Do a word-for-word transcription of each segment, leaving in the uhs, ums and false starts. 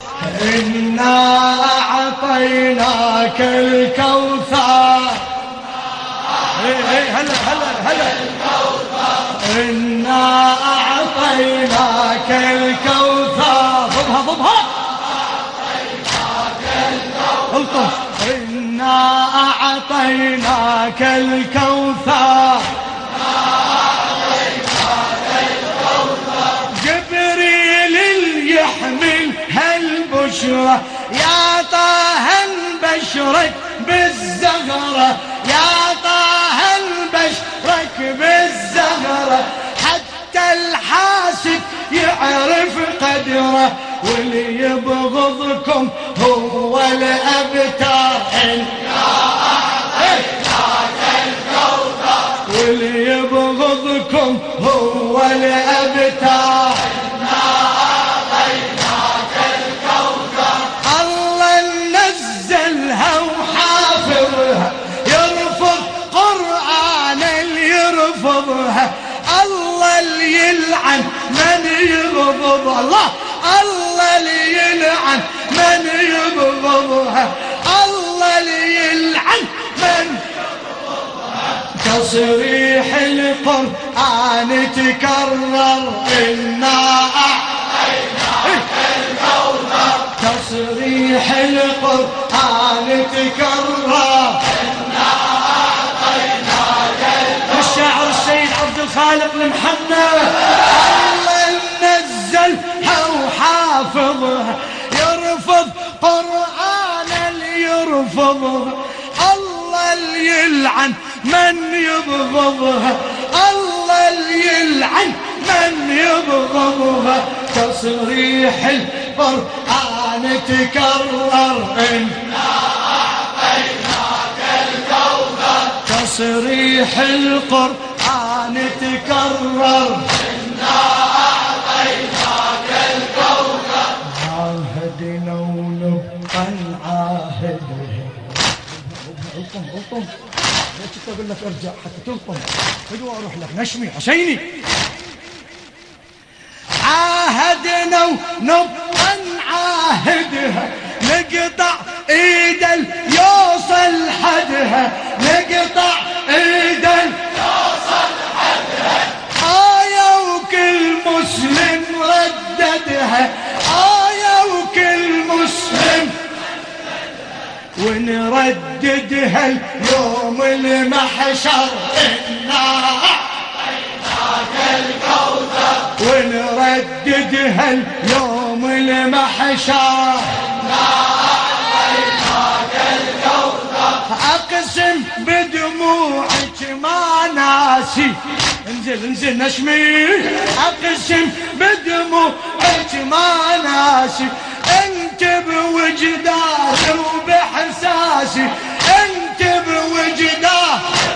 إنا أعطيناك الكوثر. هلا هلا هلا إنا أعطيناك الكوثر. ضبها ضبها. الطف. إنا أعطيناك الكوثر. جبريل يحمل هالبشرة يا طه بشرك بالزهرة، يا طه بشرك بالزهرة، حتى الحاسد يعرف قدره، واللي يبغضكم هو الأبتر. إنا أعطيناك الكوثر. واللي يبغضكم هو الأبتر. إنا أعطيناك الكوثر. الله نزلها وحافظها، يرفض قرآن اللي يرفضها، الله اللي يلعن من يبغض الله، الله اللي يلعن من يبغضها، الله اللي يلعن من يبغضها. تصريح القرآن تكرر. إنا أعطيناك الكوثر. تصريح القرآن تكرر. إنا أعطيناك الكوثر. الشاعر السيد عبد الخالق المحنى. الله نزلها وحافظها، يرفض قرآن اللي يرفضها، الله اللي يلعن من يبغضها، الله اللي يلعن من يبغضها. تصريح القرآن تكرر. إنا أعطيناك الكوثر. تصريح القرآن تكرر. إنا أعطيناك الكوثر. عاهدنا ونبقى نعاهد. القم القم ليش اقول لك ارجع حتى تلقم. حلو اروح لك نشمي حسيني. عاهدنا ونبقى نعاهدها، نقطع ايد يوصل حدها، نقطع ايد يوصل حدها. آية وكل مسلم رددها، آية وكل مسلم ونرددها اليوم المحشر. إنا أعطيناك الكوثر. ونرددها اليوم المحشر. إنا أعطيناك الكوثر. أقسم بدموعك ما ناسي. انزل انزل نشمي. أقسم بدموعك ما ناسي، انت بوجداني وبحساسي، انت بوجداني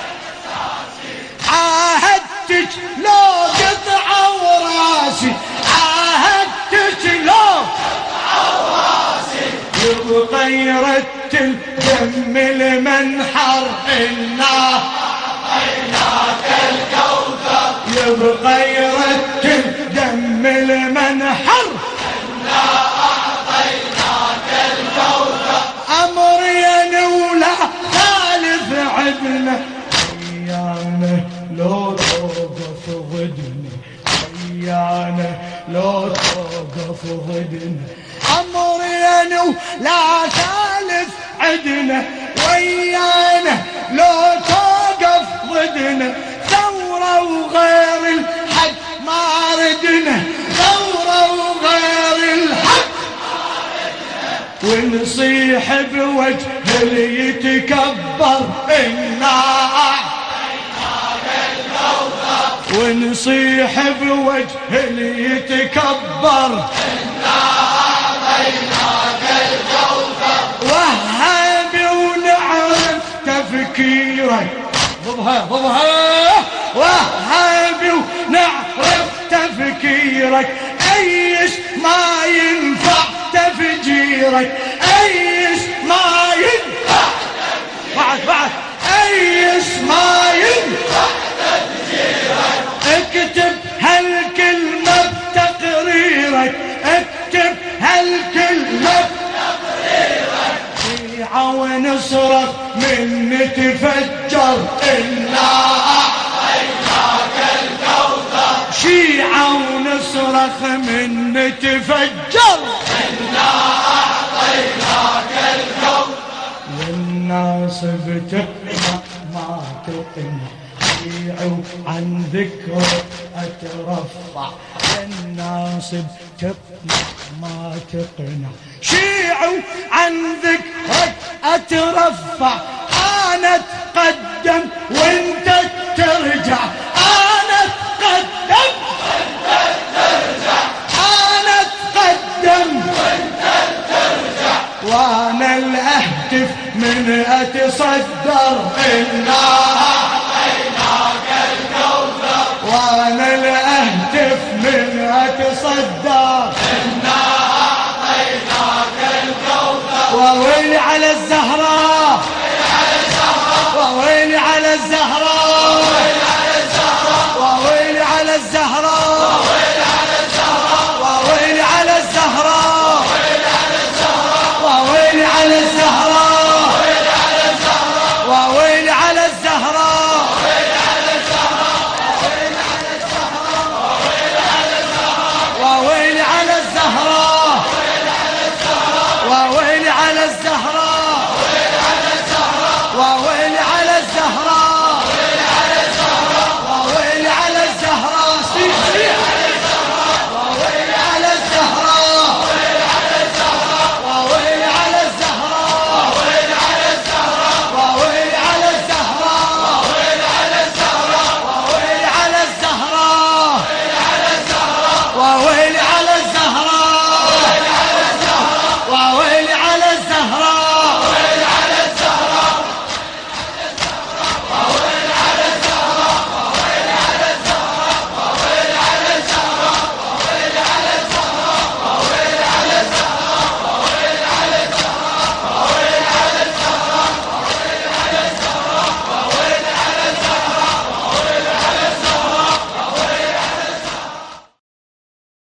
عاهدتك لو قطع وراسي، عاهدتك لو قطع وراسي، يبقى يرتل دم المنحر. إنا أعطيناك الكوثر. يبقى يرتل دم المنحر. إنا أعطيناك الكوثر. أمر ينولى ثالث عدنا، ويانا لو توقف غدنا، ويانا لو توقف غدنا. أمر ينولى ثالث عدنا، ويانا لو توقف غدنا. ثورة وغير الحد ما ردنا، ثورة وغير الحد ما ردنا. ونصيح بوجه اللي يتكبر. إنا أعطيناك الكوثر. ونصيح بوجه اللي يتكبر. إنا أعطيناك الكوثر. وهابي ونعرف تفكيرك. ضبها ضبها. وهابي ونعرف تفكيرك، ايش ما ينفع تفجيرك، ايش ما ينفع بعد بعد ايش ما ينفع تفجيرك. اكتب هالكلمة بتقريرك، اكتب هالكلمة ونصرخ من نتفجر إنا أعطيناك الكوثر شيعة ونصرخ من نتفجر إنا أعطيناك الكوثر والناس بتقنع ما تقنع شيعوا عن ذكرك أترفع الناس بتقنع ما تقنع شيعوا عن ذكرك أترفع أنا أتقدم وانت ترجع أنا أتقدم وانت ترجع أنا أتقدم وانت ترجع وأنا الأهتف من أتصدر إنا أعطيناك الكوثر وأنا الأهتف من أتصدر